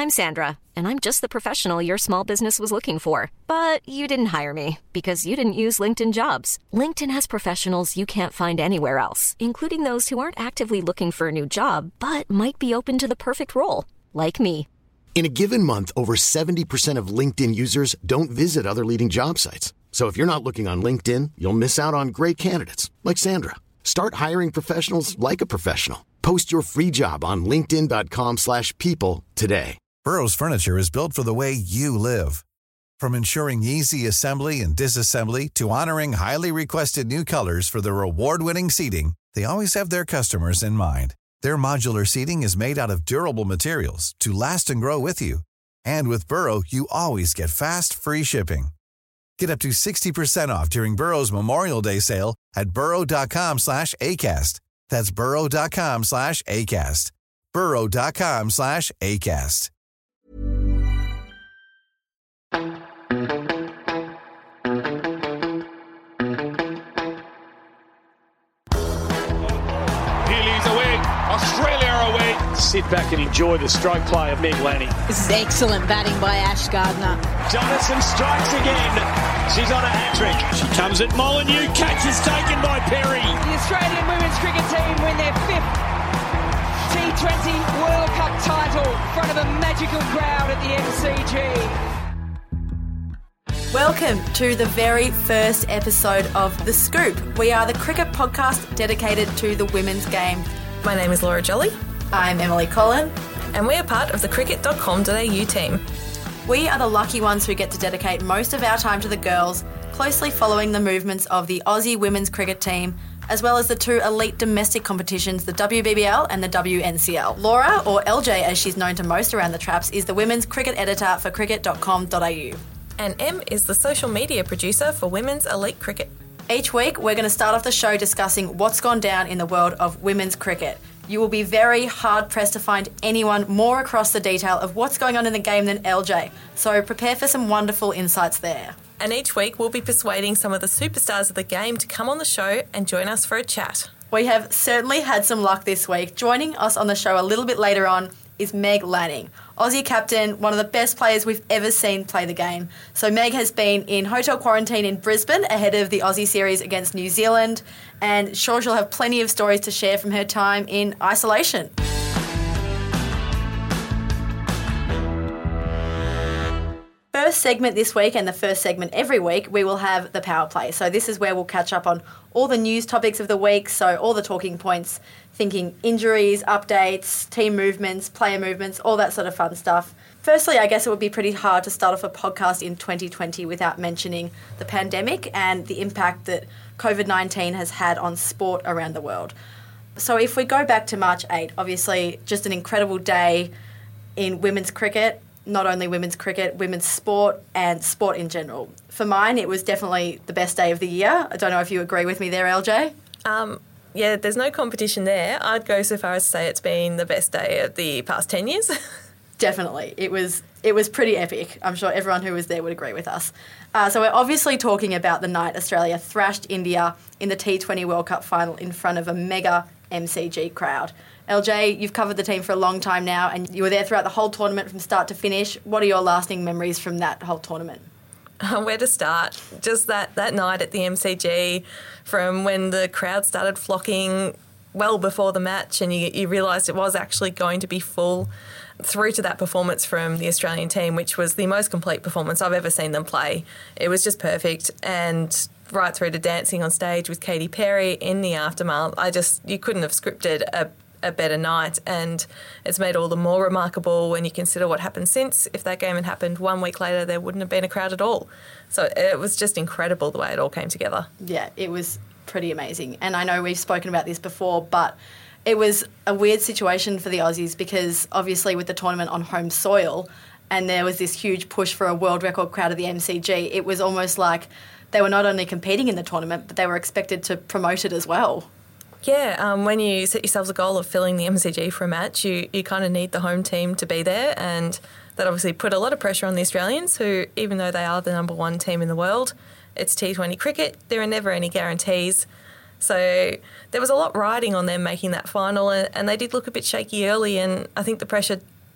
I'm Sandra, and I'm just the professional your small business was looking for. But you didn't hire me because you didn't use LinkedIn Jobs. LinkedIn has professionals you can't find anywhere else, including those who aren't actively looking for a new job, but might be open to the perfect role, like me. In a given month, over 70% of LinkedIn users don't visit other leading job sites. So if you're not looking on LinkedIn, you'll miss out on great candidates like Sandra. Start hiring professionals like a professional. Post your free job on linkedin.com/people today. Burrow's furniture is built for the way you live. From ensuring easy assembly and disassembly to honoring highly requested new colors for their award-winning seating, they always have their customers in mind. Their modular seating is made out of durable materials to last and grow with you. And with Burrow, you always get fast, free shipping. Get up to 60% off during Burrow's Memorial Day sale at burrow.com/ACAST. That's burrow.com/ACAST. burrow.com/ACAST. Healy's away, Australia away. Sit back and enjoy the stroke play of Meg Lanning. This is excellent batting by Ash Gardner. Jonathan strikes again. She's on a hat-trick. She comes at Molyneux. Catch is taken by Perry. The Australian women's cricket team win their 5th T20 World Cup title in front of a magical crowd at the MCG. Welcome to the very first episode of The Scoop. We are the cricket podcast dedicated to the women's game. My name is Laura Jolly. I'm Emily Collin. And we are part of the cricket.com.au team. We are the lucky ones who get to dedicate most of our time to the girls, closely following the movements of the Aussie women's cricket team, as well as the two elite domestic competitions, the WBBL and the WNCL. Laura, or LJ as she's known to most around the traps, is the women's cricket editor for cricket.com.au. And Em is the social media producer for Women's Elite Cricket. Each week, we're going to start off the show discussing what's gone down in the world of women's cricket. You will be very hard-pressed to find anyone more across the detail of what's going on in the game than LJ, so prepare for some wonderful insights there. And each week, we'll be persuading some of the superstars of the game to come on the show and join us for a chat. We have certainly had some luck this week. Joining us on the show a little bit later on is Meg Lanning, Aussie captain, one of the best players we've ever seen play the game. So Meg has been in hotel quarantine in Brisbane ahead of the Aussie series against New Zealand, and sure she'll have plenty of stories to share from her time in isolation. First segment this week, and the first segment every week, we will have the power play. So this is where we'll catch up on all the news topics of the week, so all the talking points, thinking injuries, updates, team movements, player movements, all that sort of fun stuff. Firstly, I guess it would be pretty hard to start off a podcast in 2020 without mentioning the pandemic and the impact that COVID-19 has had on sport around the world. So if we go back to March 8, obviously just an incredible day in women's cricket. Not only women's cricket, women's sport and sport in general. For mine, it was definitely the best day of the year. I don't know if you agree with me there, LJ? Yeah, there's no competition there. I'd go so far as to say it's been the best day of the past 10 years. Definitely. It was pretty epic. I'm sure everyone who was there would agree with us. So we're obviously talking about the night Australia thrashed India in the T20 World Cup final in front of a mega MCG crowd. LJ, you've covered the team for a long time now and you were there throughout the whole tournament from start to finish. What are your lasting memories from that whole tournament? Where to start? Just that night at the MCG, from when the crowd started flocking well before the match and you realised it was actually going to be full, through to that performance from the Australian team, which was the most complete performance I've ever seen them play. It was just perfect, and right through to dancing on stage with Katy Perry in the aftermath. You couldn't have scripted a better night, and it's made all the more remarkable when you consider what happened since. If that game had happened 1 week later, there wouldn't have been a crowd at all. So it was just incredible the way it all came together. Yeah, it was pretty amazing. And I know we've spoken about this before, but it was a weird situation for the Aussies because obviously with the tournament on home soil and there was this huge push for a world record crowd at the MCG, it was almost like they were not only competing in the tournament, but they were expected to promote it as well. Yeah, when you set yourselves a goal of filling the MCG for a match, you kind of need the home team to be there, and that obviously put a lot of pressure on the Australians who, even though they are the number one team in the world, it's T20 cricket, there are never any guarantees. So there was a lot riding on them making that final, and they did look a bit shaky early, and I think the pressure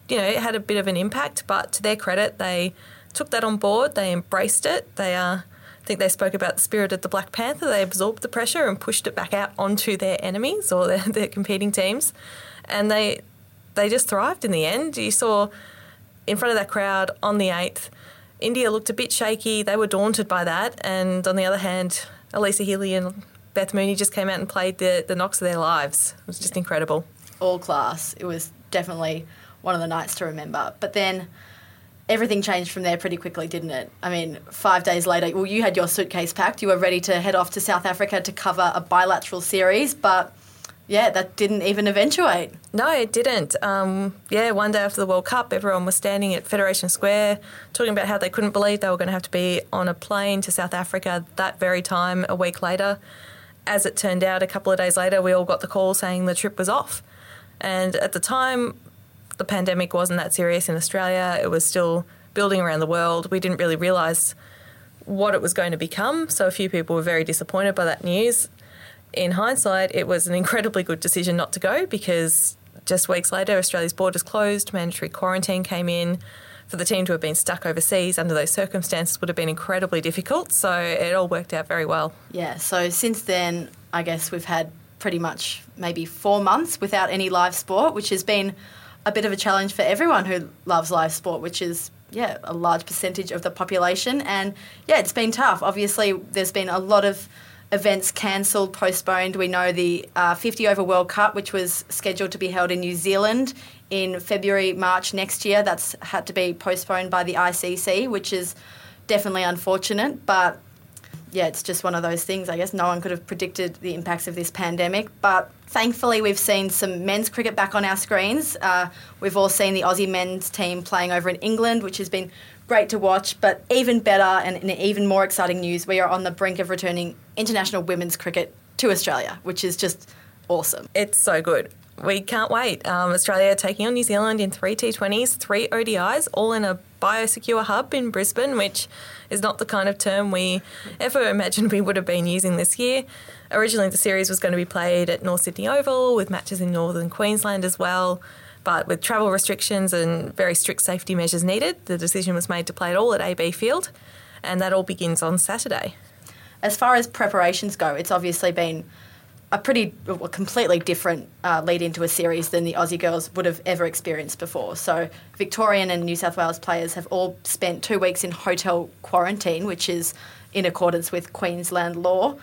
it had a bit of an impact, but to their credit, they took that on board. They embraced it. I think they spoke about the spirit of the Black Panther. They absorbed the pressure and pushed it back out onto their enemies or their competing teams. And they just thrived in the end. You saw in front of that crowd on the 8th, India looked a bit shaky. They were daunted by that. And on the other hand, Elisa Healy and Beth Mooney just came out and played the knocks of their lives. It was just incredible. All class. It was definitely one of the nights to remember. But then everything changed from there pretty quickly, didn't it? I mean, 5 days later, well, you had your suitcase packed. You were ready to head off to South Africa to cover a bilateral series, but yeah, that didn't even eventuate. No, it didn't. One day after the World Cup, everyone was standing at Federation Square talking about how they couldn't believe they were going to have to be on a plane to South Africa that very time a week later. As it turned out, a couple of days later, we all got the call saying the trip was off. And at the time, the pandemic wasn't that serious in Australia. It was still building around the world. We didn't really realise what it was going to become, so a few people were very disappointed by that news. In hindsight, it was an incredibly good decision not to go because just weeks later, Australia's borders closed, mandatory quarantine came in. For the team to have been stuck overseas under those circumstances would have been incredibly difficult, so it all worked out very well. Yeah, so since then, I guess we've had pretty much maybe 4 months without any live sport, which has been a bit of a challenge for everyone who loves live sport, which is, a large percentage of the population. And, it's been tough. Obviously, there's been a lot of events cancelled, postponed. We know the 50 over World Cup, which was scheduled to be held in New Zealand in February, March next year. That's had to be postponed by the ICC, which is definitely unfortunate. But, it's just one of those things. I guess no one could have predicted the impacts of this pandemic. But thankfully, we've seen some men's cricket back on our screens. We've all seen the Aussie men's team playing over in England, which has been great to watch. But even better and in even more exciting news, we are on the brink of returning international women's cricket to Australia, which is just awesome. It's so good. We can't wait. Australia taking on New Zealand in 3 T20s, 3 ODIs, all in a biosecure hub in Brisbane, which is not the kind of term we ever imagined we would have been using this year. Originally, the series was going to be played at North Sydney Oval with matches in northern Queensland as well. But with travel restrictions and very strict safety measures needed, the decision was made to play it all at AB Field, and that all begins on Saturday. As far as preparations go, it's obviously been a completely different lead into a series than the Aussie girls would have ever experienced before. So Victorian and New South Wales players have all spent 2 weeks in hotel quarantine, which is in accordance with Queensland law.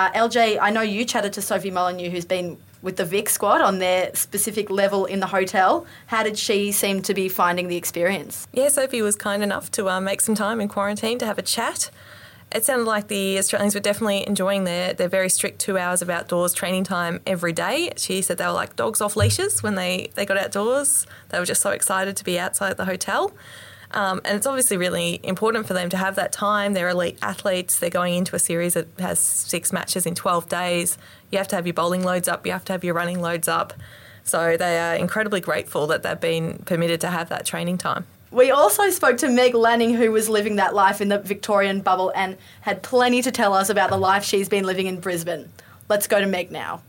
LJ, I know you chatted to Sophie Molyneux, who's been with the Vic squad on their specific level in the hotel. How did she seem to be finding the experience? Yeah, Sophie was kind enough to make some time in quarantine to have a chat. It sounded like the Australians were definitely enjoying their very strict 2 hours of outdoors training time every day. She said they were like dogs off leashes when they got outdoors. They were just so excited to be outside the hotel. And it's obviously really important for them to have that time. They're elite athletes. They're going into a series that has 6 matches in 12 days. You have to have your bowling loads up. You have to have your running loads up. So they are incredibly grateful that they've been permitted to have that training time. We also spoke to Meg Lanning, who was living that life in the Victorian bubble and had plenty to tell us about the life she's been living in Brisbane. Let's go to Meg now.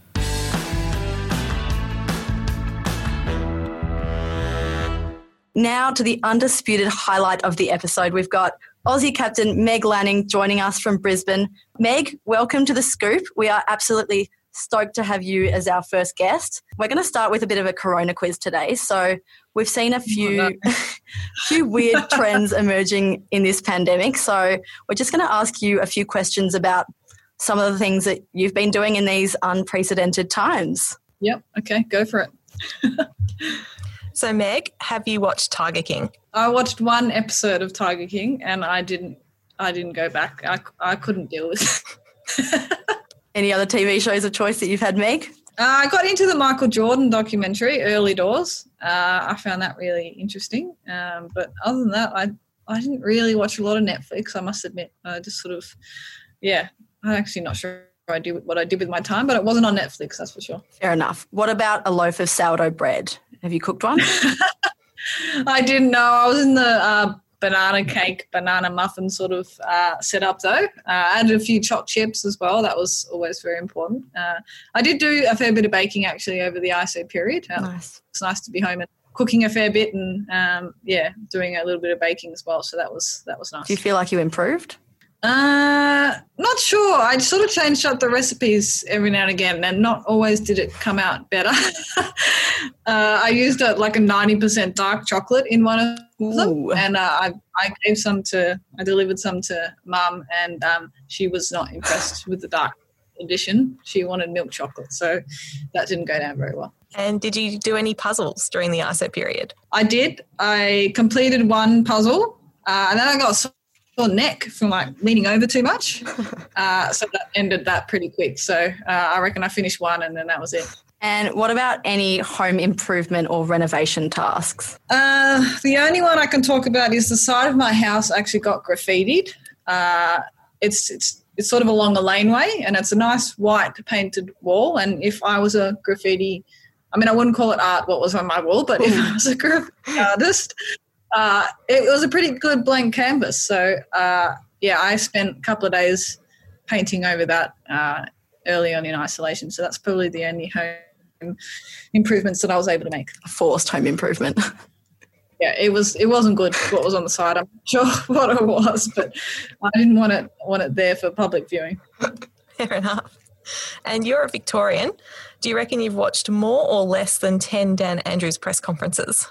Now to the undisputed highlight of the episode. We've got Aussie captain Meg Lanning joining us from Brisbane. Meg, welcome to The Scoop. We are absolutely stoked to have you as our first guest. We're going to start with a bit of a corona quiz today. So we've seen a few weird trends emerging in this pandemic. So we're just going to ask you a few questions about some of the things that you've been doing in these unprecedented times. Yep. Okay, go for it. So Meg, have you watched Tiger King? I watched one episode of Tiger King and I didn't go back. I couldn't deal with it. Any other TV shows of choice that you've had, Meg? I got into the Michael Jordan documentary, Early Doors. I found that really interesting. But other than that, I didn't really watch a lot of Netflix, I must admit. I just sort of, I'm actually not sure what I did with my time, but it wasn't on Netflix, that's for sure. Fair enough. What about a loaf of sourdough bread? Have you cooked one? I didn't know. I was in the banana cake, banana muffin sort of setup though. I added a few chopped chips as well. That was always very important. I did do a fair bit of baking actually over the ISO period. Nice. It's nice to be home and cooking a fair bit and doing a little bit of baking as well. So that was nice. Do you feel like you improved? Not sure. I sort of changed up the recipes every now and again, and not always did it come out better. I used like a 90% dark chocolate in one of them, and I delivered some to Mum, and she was not impressed with the dark edition. She wanted milk chocolate, so that didn't go down very well. And did you do any puzzles during the ISO period? I did. I completed one puzzle, and then I got sore neck from like leaning over too much. So that ended that pretty quick. So I reckon I finished one and then that was it. And what about any home improvement or renovation tasks? The only one I can talk about is the side of my house actually got graffitied. It's sort of along a laneway, and it's a nice white painted wall. And if I was a graffiti, I mean, I wouldn't call it art what was on my wall, but if I was a graffiti artist, it was a pretty good blank canvas. So, I spent a couple of days painting over that early on in isolation. So that's probably the only home improvements that I was able to make. Forced home improvement. Yeah, it wasn't good what was on the side. I'm not sure what it was, but I didn't want it there for public viewing. Fair enough. And you're a Victorian. Do you reckon you've watched more or less than 10 Dan Andrews press conferences?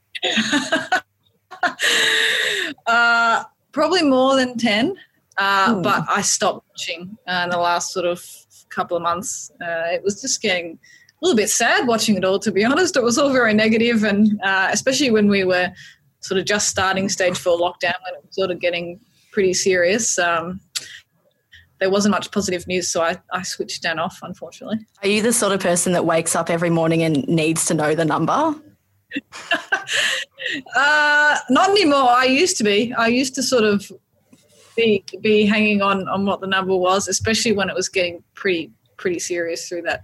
Probably more than 10, but I stopped watching in the last sort of couple of months. It was just getting a little bit sad watching it all, to be honest. It was all very negative, and especially when we were sort of just starting stage 4 lockdown, when it was sort of getting pretty serious. There wasn't much positive news, so I switched Dan off, unfortunately. Are you the sort of person that wakes up every morning and needs to know the number? Not anymore. I used to be. I used to sort of be hanging on what the number was, especially when it was getting pretty serious through that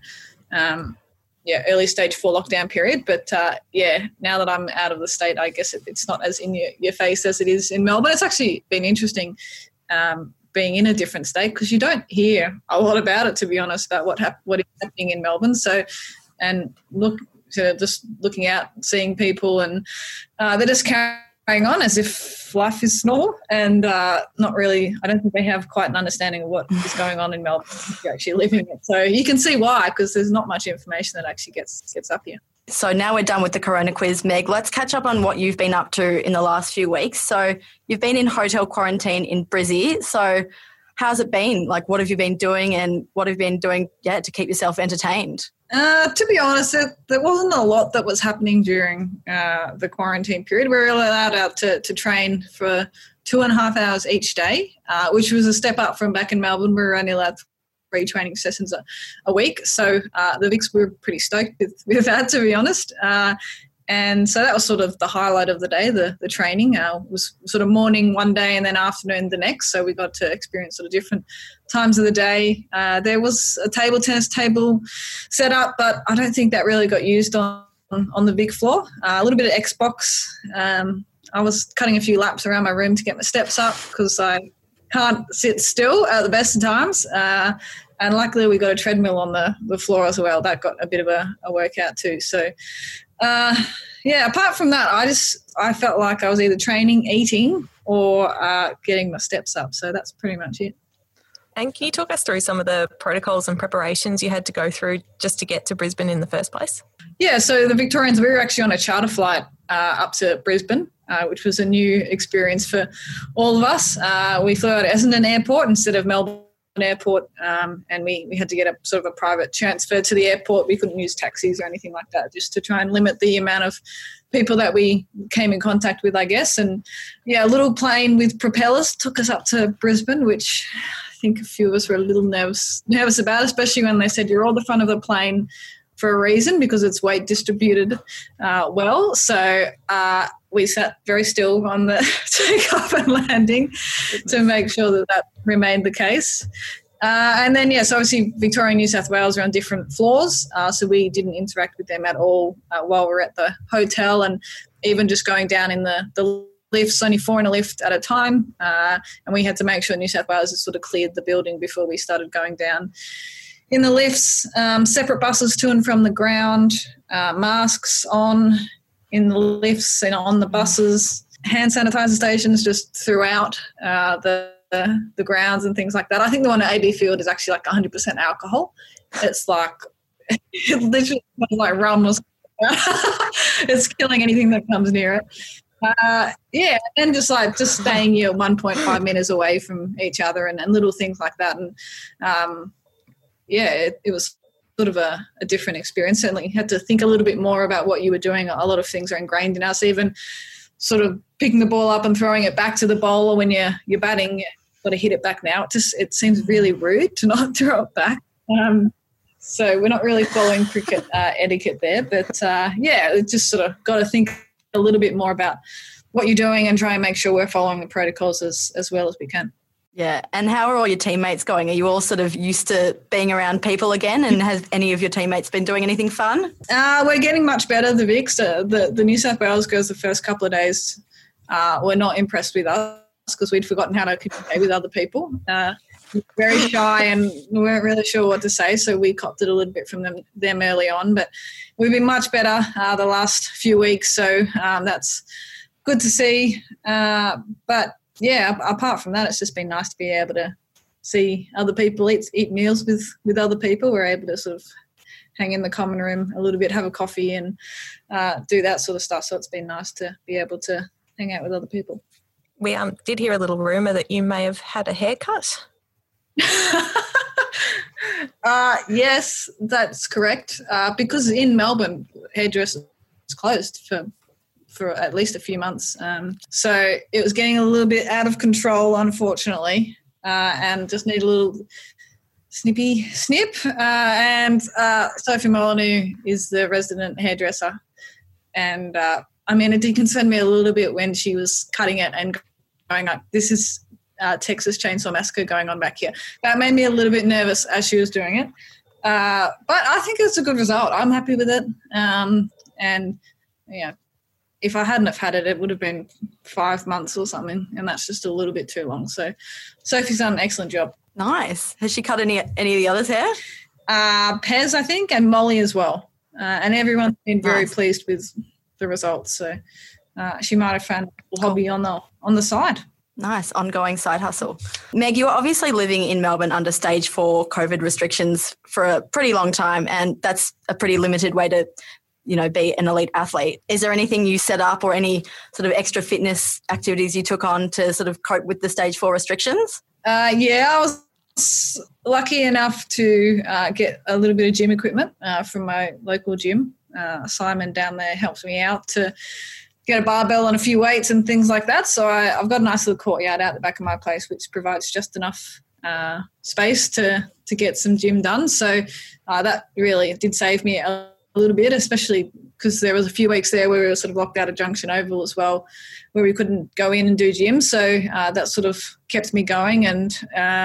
early stage 4 lockdown period. But now that I'm out of the state, I guess it's not as in your face as it is in Melbourne. It's actually been interesting being in a different state, because you don't hear a lot about it, to be honest, about what is happening in Melbourne. So, and just looking out, seeing people, and they're just carrying on as if life is normal, and not really. I don't think they have quite an understanding of what is going on in Melbourne if you're actually living it. So you can see why, because there's not much information that actually gets up here. So now we're done with the Corona quiz, Meg. Let's catch up on what you've been up to in the last few weeks. So you've been in hotel quarantine in Brizzy. So how's it been? Like, what have you been doing, and what have you been doing, to keep yourself entertained? To be honest, there wasn't a lot that was happening during the quarantine period. We were allowed out to train for 2.5 hours each day, which was a step up from back in Melbourne. We were only allowed 3 training sessions a week. So the Vics were pretty stoked with that, to be honest. And so that was sort of the highlight of the day, the training. Was sort of morning one day and then afternoon the next. So we got to experience sort of different times of the day. There was a table tennis table set up, but I don't think that really got used on the big floor. A little bit of Xbox. I was cutting a few laps around my room to get my steps up, because I can't sit still at the best of times. And luckily we got a treadmill on the floor as well. That got a bit of a workout too. So, apart from that, I felt like I was either training, eating, or getting my steps up. So that's pretty much it. And can you talk us through some of the protocols and preparations you had to go through just to get to Brisbane in the first place? Yeah, so the Victorians, we were actually on a charter flight up to Brisbane, which was a new experience for all of us. We flew out of Essendon Airport instead of Melbourne Airport, and we had to get a sort of a private transfer to the airport. We couldn't use taxis or anything like that, just to try and limit the amount of people that we came in contact with, I guess. And a little plane with propellers took us up to Brisbane, which I think a few of us were a little nervous about, especially when they said you're all the front of the plane for a reason, because it's weight distributed well. So we sat very still on the takeoff and landing to make sure that remained the case. And then, so obviously Victoria and New South Wales are on different floors, so we didn't interact with them at all while we were at the hotel, and even just going down in the lifts, only 4 in a lift at a time, and we had to make sure New South Wales had sort of cleared the building before we started going down in the lifts. Separate buses to and from the ground, masks on, in the lifts and on the buses, hand sanitizer stations just throughout the grounds and things like that. I think the one at AB Field is actually like 100% alcohol. It's like it literally smells like rum or something. It's killing anything that comes near it. And just staying 1.5 meters away from each other and little things like that. And it was sort of a different experience. Certainly had to think a little bit more about what you were doing. A lot of things are ingrained in us, even sort of picking the ball up and throwing it back to the bowler when you're batting. You've got to hit it back now. It seems really rude to not throw it back. So we're not really following cricket etiquette there. But, it just sort of got to think a little bit more about what you're doing and try and make sure we're following the protocols as well as we can. Yeah. And how are all your teammates going? Are you all sort of used to being around people again? And has any of your teammates been doing anything fun? We're getting much better. The Vics, the New South Wales girls, the first couple of days were not impressed with us because we'd forgotten how to communicate with other people. Very shy and we weren't really sure what to say, so we copped it a little bit from them early on. But we've been much better the last few weeks, so that's good to see. But yeah, apart from that, it's just been nice to be able to see other people eat meals with other people. We're able to sort of hang in the common room a little bit, have a coffee and do that sort of stuff. So it's been nice to be able to hang out with other people. We did hear a little rumour that you may have had a haircut. Yes, that's correct. Because in Melbourne, hairdressers is closed for at least a few months. So it was getting a little bit out of control, unfortunately, and just need a little snippy snip. And Sophie Molyneux is the resident hairdresser. And, it did concern me a little bit when she was cutting it and going like, this is Texas Chainsaw Massacre going on back here. That made me a little bit nervous as she was doing it. But I think it's a good result. I'm happy with it. If I hadn't have had it, it would have been 5 months or something, and that's just a little bit too long. So Sophie's done an excellent job. Nice. Has she cut any of the others' hair? Pez, I think, and Molly as well. And everyone's been very pleased with the results. So she might have found a hobby on the side. Nice, ongoing side hustle. Meg, you were obviously living in Melbourne under stage 4 COVID restrictions for a pretty long time, and that's a pretty limited way to, be an elite athlete. Is there anything you set up or any sort of extra fitness activities you took on to sort of cope with the stage 4 restrictions? I was lucky enough to get a little bit of gym equipment from my local gym. Simon down there helps me out to get a barbell and a few weights and things like that. So I've got a nice little courtyard out the back of my place, which provides just enough space to get some gym done. So that really did save me a little bit, especially because there was a few weeks there where we were sort of locked out of Junction Oval as well, where we couldn't go in and do gym. So that sort of kept me going. And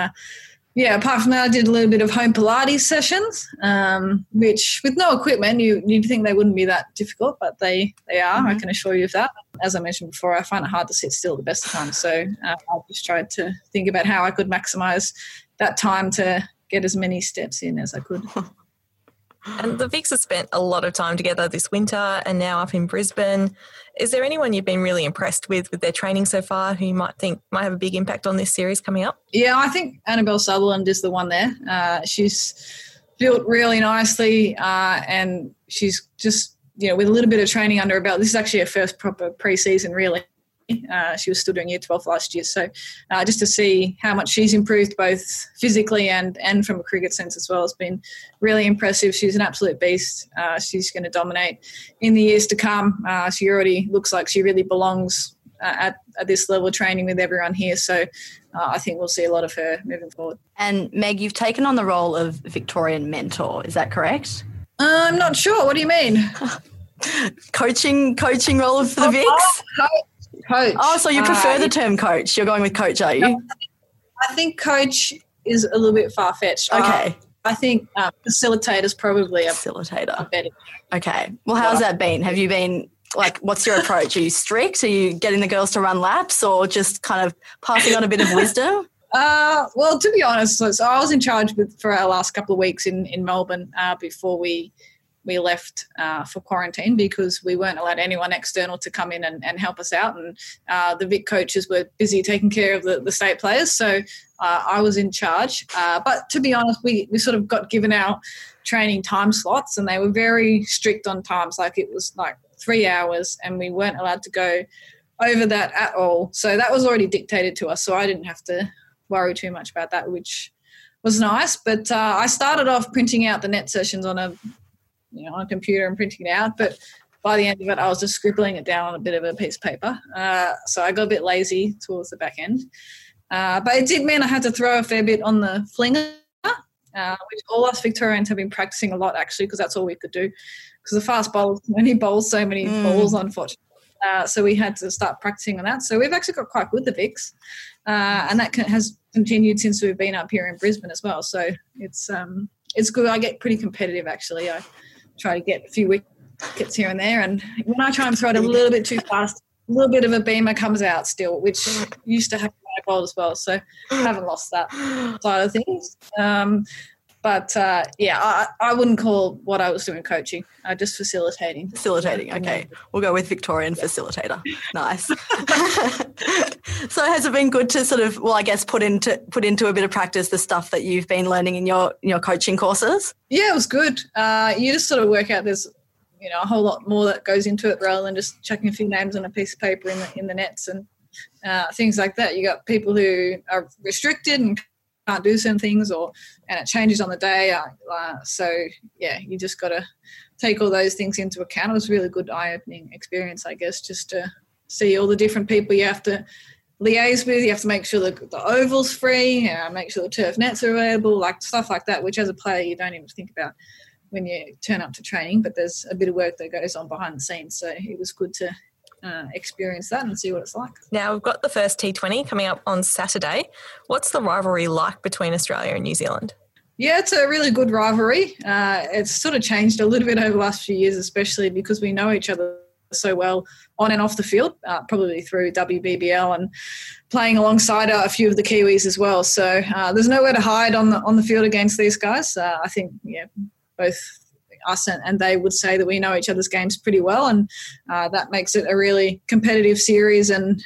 apart from that, I did a little bit of home Pilates sessions, which with no equipment, you'd think they wouldn't be that difficult, but they are, mm-hmm. I can assure you of that. As I mentioned before, I find it hard to sit still the best of times. So I just tried to think about how I could maximise that time to get as many steps in as I could. And the Vics have spent a lot of time together this winter and now up in Brisbane. Is there anyone you've been really impressed with their training so far who you might think might have a big impact on this series coming up? Yeah, I think Annabelle Sutherland is the one there. She's built really nicely and she's just, with a little bit of training under her belt. This is actually her first proper pre-season, really. She was still doing Year 12 last year. So just to see how much she's improved both physically and from a cricket sense as well has been really impressive. She's an absolute beast. She's going to dominate in the years to come. She already looks like she really belongs at this level of training with everyone here. So I think we'll see a lot of her moving forward. And Meg, you've taken on the role of Victorian mentor. Is that correct? I'm not sure. What do you mean? coaching role for the Vics? Coach. Oh, so you prefer the term coach. You're going with coach, are you? I think coach is a little bit far-fetched. Okay. I think facilitator is probably a better. Okay. Well, how's that been? Have you been, what's your approach? Are you strict? Are you getting the girls to run laps or just kind of passing on a bit of wisdom? Well, to be honest, so I was in charge for our last couple of weeks in Melbourne before we we left for quarantine because we weren't allowed anyone external to come in and help us out. And the Vic coaches were busy taking care of the state players. So I was in charge. But to be honest, we sort of got given our training time slots, and they were very strict on times. Like it was like 3 hours, and we weren't allowed to go over that at all. So that was already dictated to us. So I didn't have to worry too much about that, which was nice. But I started off printing out the net sessions on a computer and printing it out. But by the end of it, I was just scribbling it down on a bit of a piece of paper. So I got a bit lazy towards the back end. But it did mean I had to throw a fair bit on the flinger, which all us Victorians have been practicing a lot, actually, because that's all we could do. Because the fast bowlers only bowl so many balls, unfortunately. So we had to start practicing on that. So we've actually got quite good, the Vics. And that has continued since we've been up here in Brisbane as well. So it's good. I get pretty competitive, actually. I try to get a few wickets here and there. And when I try and throw it a little bit too fast, a little bit of a beamer comes out still, which used to happen when I bowled as well. So I haven't lost that side of things. But I wouldn't call what I was doing coaching, just facilitating. Facilitating, okay. We'll go with Victorian facilitator. Nice. So has it been good to sort of, well, I guess put into a bit of practice the stuff that you've been learning in your coaching courses? Yeah, it was good. You just sort of work out there's a whole lot more that goes into it rather than just chucking a few names on a piece of paper in the nets and things like that. You got people who are restricted and can't do certain things, and it changes on the day. You just got to take all those things into account. It was a really good eye-opening experience, I guess, just to see all the different people you have to liaise with. You have to make sure the oval's free, make sure the turf nets are available, like stuff like that, which as a player you don't even think about when you turn up to training, but there's a bit of work that goes on behind the scenes. So it was good to experience that and see what it's like. Now, we've got the first T20 coming up on Saturday. What's the rivalry like between Australia and New Zealand? Yeah, it's a really good rivalry. It's sort of changed a little bit over the last few years, especially because we know each other so well on and off the field, probably through WBBL and playing alongside a few of the Kiwis as well. So there's nowhere to hide on the field against these guys. I think, both us and they would say that we know each other's games pretty well, and that makes it a really competitive series and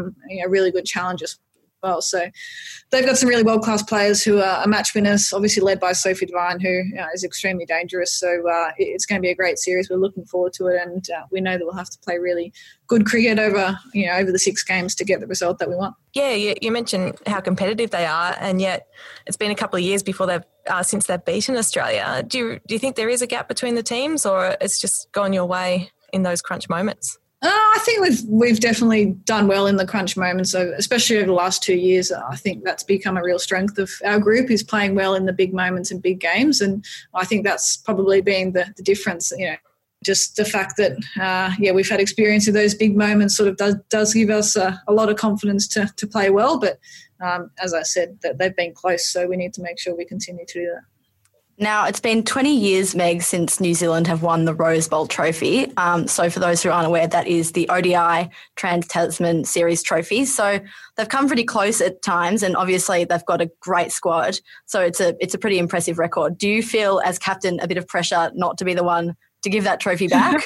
a really good challenge as well. So they've got some really world-class players who are match winners, obviously led by Sophie Devine, who is extremely dangerous. So it's going to be a great series. We're looking forward to it, and we know that we'll have to play really good cricket over the 6 games to get the result that we want. Yeah, you mentioned how competitive they are, and yet it's been a couple of years since they've beaten Australia. Do you think there is a gap between the teams, or it's just gone your way in those crunch moments? I think we've definitely done well in the crunch moments, so especially over the last 2 years. I think that's become a real strength of our group, is playing well in the big moments and big games, and I think that's probably been the difference. Just the fact that we've had experience of those big moments sort of does give us a lot of confidence to play well. But as I said, that they've been close, so we need to make sure we continue to do that. Now, it's been 20 years, Meg, since New Zealand have won the Rose Bowl trophy. So for those who aren't aware, that is the ODI Trans-Tasman Series trophy. So they've come pretty close at times, and obviously they've got a great squad. So it's a pretty impressive record. Do you feel, as captain, a bit of pressure not to be the one to give that trophy back?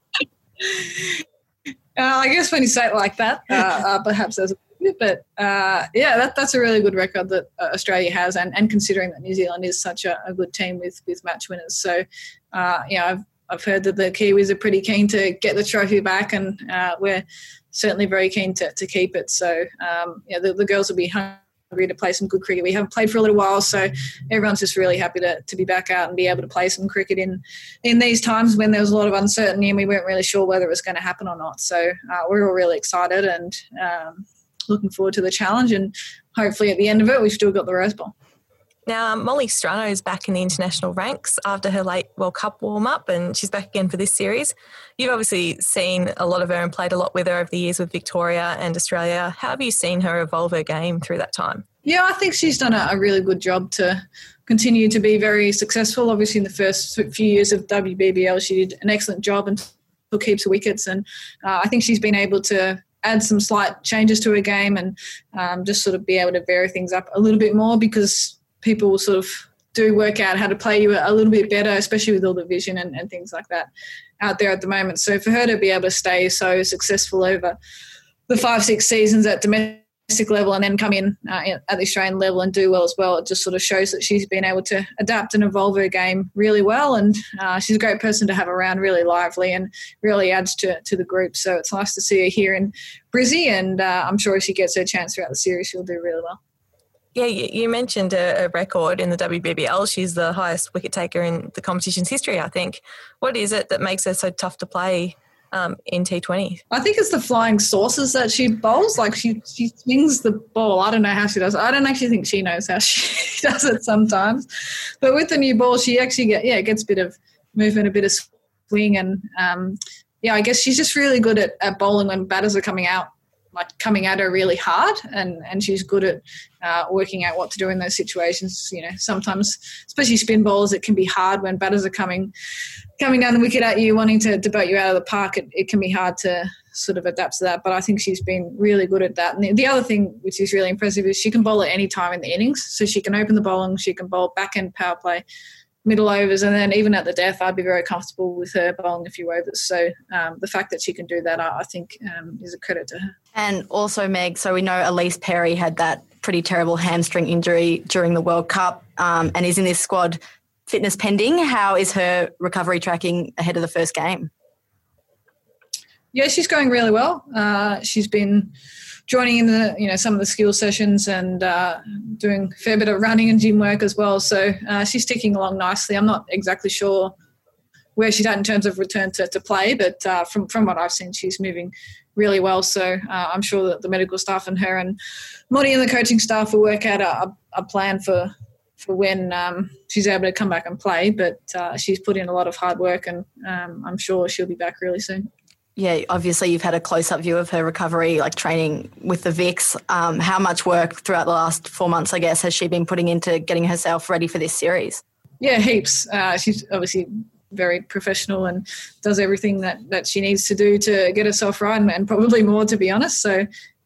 I guess when you say it like that, perhaps there's a bit, but that's a really good record that Australia has, and considering that New Zealand is such a good team with match winners. So, I've heard that the Kiwis are pretty keen to get the trophy back, and we're certainly very keen to keep it. So, the girls will be hungry to play some good cricket. We haven't played for a little while, so everyone's just really happy to be back out and be able to play some cricket in these times when there was a lot of uncertainty and we weren't really sure whether it was going to happen or not. So we're all really excited and looking forward to the challenge, and hopefully at the end of it we've still got the Rose Bowl. Now, Molly Strano is back in the international ranks after her late World Cup warm-up, and she's back again for this series. You've obviously seen a lot of her and played a lot with her over the years with Victoria and Australia. How have you seen her evolve her game through that time? Yeah, I think she's done a really good job to continue to be very successful. Obviously, in the first few years of WBBL, she did an excellent job and took heaps of wickets, and I think she's been able to add some slight changes to her game and just sort of be able to vary things up a little bit more, because people sort of do work out how to play you a little bit better, especially with all the vision and things like that out there at the moment. So for her to be able to stay so successful over the 5-6 seasons at domestic level and then come in at the Australian level and do well as well, it just sort of shows that she's been able to adapt and evolve her game really well. And she's a great person to have around, really lively and really adds to the group. So it's nice to see her here in Brizzy, and I'm sure if she gets her chance throughout the series, she'll do really well. Yeah, you mentioned a record in the WBBL. She's the highest wicket taker in the competition's history, I think. What is it that makes her so tough to play in T20? I think it's the flying saucers that she bowls. Like she swings the ball. I don't know how she does it. I don't actually think she knows how she does it sometimes. But with the new ball, she actually gets a bit of movement, a bit of swing. And, I guess she's just really good at bowling when batters are coming at her really hard, and she's good at working out what to do in those situations. Sometimes, especially spin bowlers, it can be hard when batters are coming down the wicket at you, wanting to boat you out of the park. It can be hard to sort of adapt to that, but I think she's been really good at that. And the other thing which is really impressive is she can bowl at any time in the innings. So she can open the bowling, she can bowl back-end power play, middle overs, and then even at the death, I'd be very comfortable with her bowling a few overs. So the fact that she can do that, I think, is a credit to her. And also, Meg, so we know Elise Perry had that pretty terrible hamstring injury during the World Cup and is in this squad, fitness pending. How is her recovery tracking ahead of the first game? Yeah, she's going really well. She's been joining in the some of the skill sessions and doing a fair bit of running and gym work as well. So she's ticking along nicely. I'm not exactly sure where she's at in terms of return to play, but from what I've seen, she's moving really well. So I'm sure that the medical staff and her and Monty and the coaching staff will work out a plan for when she's able to come back and play. But she's put in a lot of hard work, and I'm sure she'll be back really soon. Yeah, obviously you've had a close-up view of her recovery, like training with the Vics. How much work throughout the last 4 months, I guess, has she been putting into getting herself ready for this series? Yeah, heaps. She's obviously very professional and does everything that she needs to do to get herself right, and probably more, to be honest. So,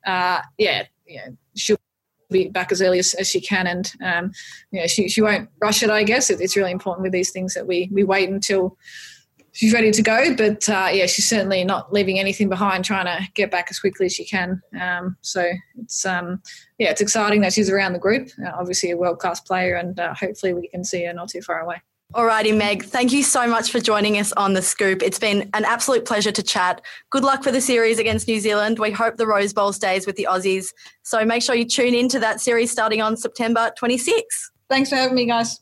she'll be back as early as she can, and she won't rush it, I guess. It's really important with these things that we wait until she's ready to go, but she's certainly not leaving anything behind, trying to get back as quickly as she can. So it's exciting that she's around the group. Obviously a world-class player, and hopefully we can see her not too far away. Alrighty, Meg, thank you so much for joining us on The Scoop. It's been an absolute pleasure to chat. Good luck for the series against New Zealand. We hope the Rose Bowl stays with the Aussies. So make sure you tune in to that series starting on September 26. Thanks for having me, guys.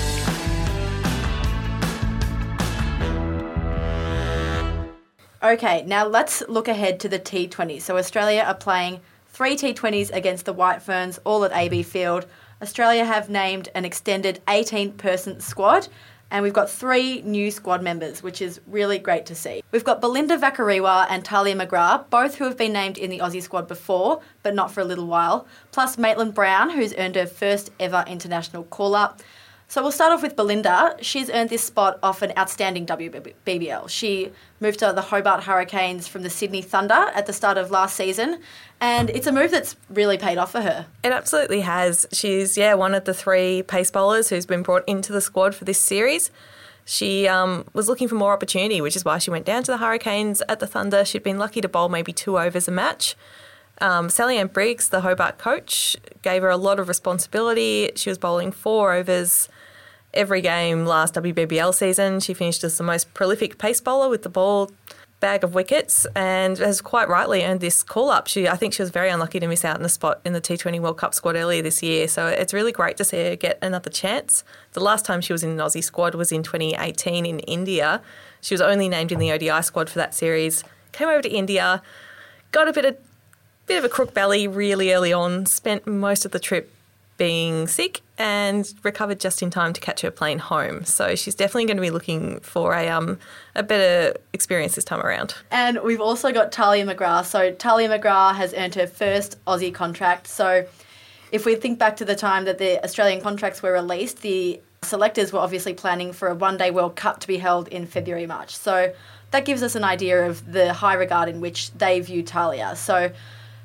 Okay, now let's look ahead to the T20. So Australia are playing 3 T20s against the White Ferns, all at AB Field. Australia have named an extended 18-person squad, and we've got 3 new squad members, which is really great to see. We've got Belinda Vakariwa and Talia McGrath, both who have been named in the Aussie squad before, but not for a little while, plus Maitland Brown, who's earned her first ever international call-up. So we'll start off with Belinda. She's earned this spot off an outstanding WBBL. She moved to the Hobart Hurricanes from the Sydney Thunder at the start of last season, and it's a move that's really paid off for her. It absolutely has. She's, one of the 3 pace bowlers who's been brought into the squad for this series. She was looking for more opportunity, which is why she went down to the Hurricanes at the Thunder. She'd been lucky to bowl maybe 2 overs a match. Sally Ann Briggs, the Hobart coach, gave her a lot of responsibility. She was bowling 4 overs every game last WBBL season. She finished as the most prolific pace bowler with the ball bag of wickets, and has quite rightly earned this call-up. I think she was very unlucky to miss out on a spot in the T20 World Cup squad earlier this year, so it's really great to see her get another chance. The last time she was in an Aussie squad was in 2018 in India. She was only named in the ODI squad for that series, came over to India, got a bit of a crook belly really early on, spent most of the trip being sick, and recovered just in time to catch her plane home. So she's definitely going to be looking for a better experience this time around. And we've also got Talia McGrath. So Talia McGrath has earned her first Aussie contract. So if we think back to the time that the Australian contracts were released, the selectors were obviously planning for a one-day World Cup to be held in February, March. So that gives us an idea of the high regard in which they view Talia. So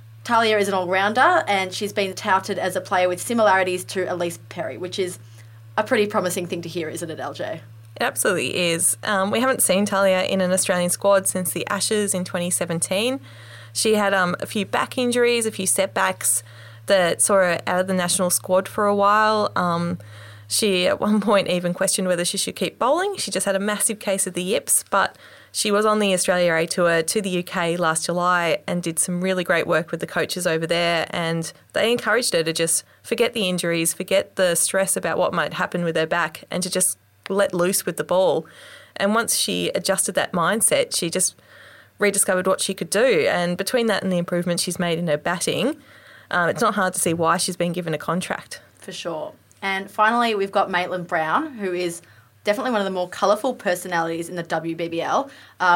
Talia is an all-rounder, and she's been touted as a player with similarities to Elise Perry, which is a pretty promising thing to hear, isn't it, LJ? It absolutely is. We haven't seen Talia in an Australian squad since the Ashes in 2017. She had a few back injuries, a few setbacks that saw her out of the national squad for a while. She at one point even questioned whether she should keep bowling. She just had a massive case of the yips, but she was on the Australia A tour to the UK last July and did some really great work with the coaches over there, and they encouraged her to just forget the injuries, forget the stress about what might happen with her back, and to just let loose with the ball. And once she adjusted that mindset, she just rediscovered what she could do. And between that and the improvements she's made in her batting, it's not hard to see why she's been given a contract. For sure. And finally, we've got Maitland Brown, who is definitely one of the more colourful personalities in the WBBL.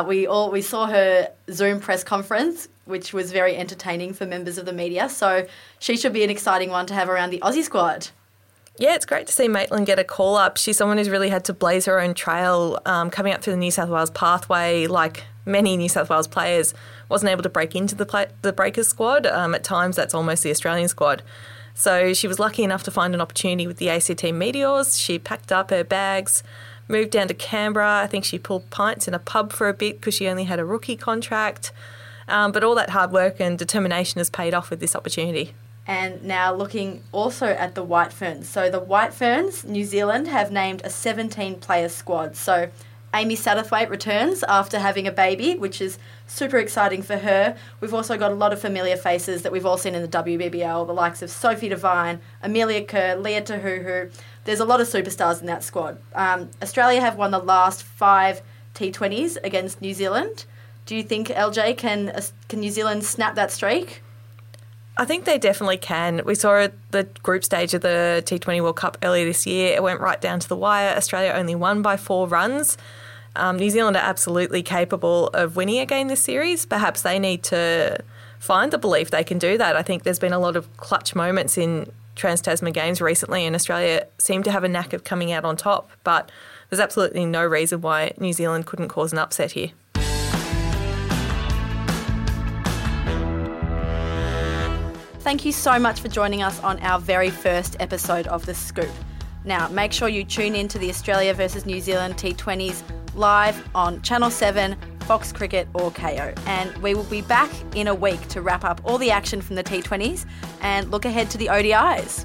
We saw her Zoom press conference, which was very entertaining for members of the media. So she should be an exciting one to have around the Aussie squad. Yeah, it's great to see Maitland get a call-up. She's someone who's really had to blaze her own trail coming up through the New South Wales pathway. Like many New South Wales players, wasn't able to break into the Breakers squad. At times, that's almost the Australian squad. So she was lucky enough to find an opportunity with the ACT Meteors. She packed up her bags, moved down to Canberra. I think she pulled pints in a pub for a bit because she only had a rookie contract. But all that hard work and determination has paid off with this opportunity. And now looking also at the White Ferns. So the White Ferns, New Zealand, have named a 17-player squad. So Amy Satterthwaite returns after having a baby, which is super exciting for her. We've also got a lot of familiar faces that we've all seen in the WBBL, the likes of Sophie Devine, Amelia Kerr, Leah Tahuhu. There's a lot of superstars in that squad. Australia have won the last 5 T20s against New Zealand. Do you think, LJ, can New Zealand snap that streak? I think they definitely can. We saw at the group stage of the T20 World Cup earlier this year. It went right down to the wire. Australia only won by 4 runs. New Zealand are absolutely capable of winning again this series. Perhaps they need to find the belief they can do that. I think there's been a lot of clutch moments in Trans-Tasman games recently, and Australia seem to have a knack of coming out on top. But there's absolutely no reason why New Zealand couldn't cause an upset here. Thank you so much for joining us on our very first episode of The Scoop. Now, make sure you tune in to the Australia versus New Zealand T20s live on Channel 7, Fox Cricket or KO. And we will be back in a week to wrap up all the action from the T20s and look ahead to the ODIs.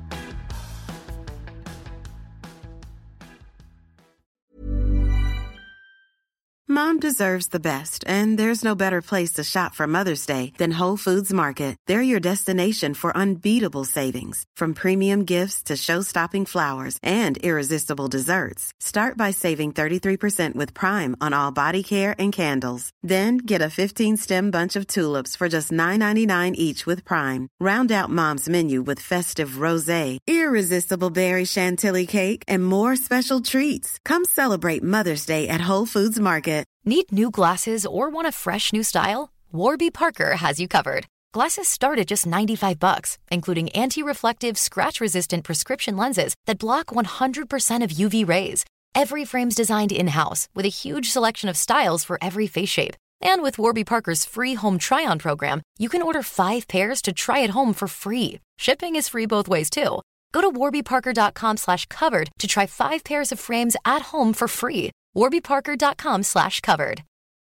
Mom deserves the best, and there's no better place to shop for Mother's Day than Whole Foods Market. They're your destination for unbeatable savings, from premium gifts to show-stopping flowers and irresistible desserts. Start by saving 33% with Prime on all body care and candles. Then get a 15-stem bunch of tulips for just $9.99 each with Prime. Round out Mom's menu with festive rosé, irresistible berry chantilly cake, and more special treats. Come celebrate Mother's Day at Whole Foods Market. Need new glasses or want a fresh new style? Warby Parker has you covered. Glasses start at just $95, including anti-reflective, scratch-resistant prescription lenses that block 100% of UV rays. Every frame's designed in-house with a huge selection of styles for every face shape. And with Warby Parker's free home try-on program, you can order 5 pairs to try at home for free. Shipping is free both ways, too. Go to warbyparker.com/covered to try 5 pairs of frames at home for free. warbyparker.com/covered.